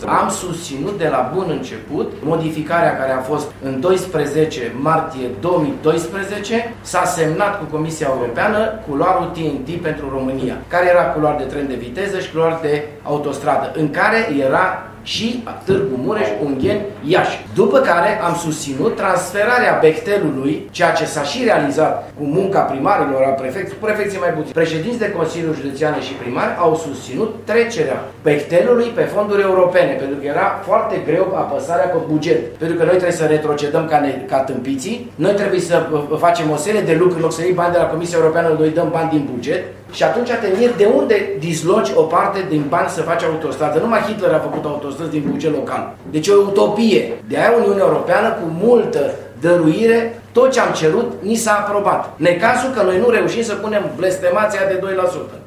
Am susținut de la bun început modificarea care a fost în 12 martie 2012, s-a semnat cu Comisia Europeană culoarul TNT pentru România, care era culoar de tren de viteză și culoar de autostradă, în care era și Târgu Mureș, Ungheni, Iași. După care am susținut transferarea Bechtelului, ceea ce s-a și realizat cu munca primarilor, a prefecții mai puțin. Președinți de Consiliul Județean și primari au susținut trecerea Bechtelului pe fonduri europene, pentru că era foarte greu apăsarea pe buget. Pentru că noi trebuie să retrocedăm ca tâmpiții, noi trebuie să facem o serie de lucruri, în loc să iei bani de la Comisia Europeană, noi dăm bani din buget. Și atunci te miri de unde disloci o parte din bani să faci autostradă. Numai Hitler a făcut autostrăzi din buget local. Deci o utopie. De aia Uniunea Europeană, cu multă dăruire, tot ce am cerut, ni s-a aprobat. Necazul că noi nu reușim să punem blestemația de 2%.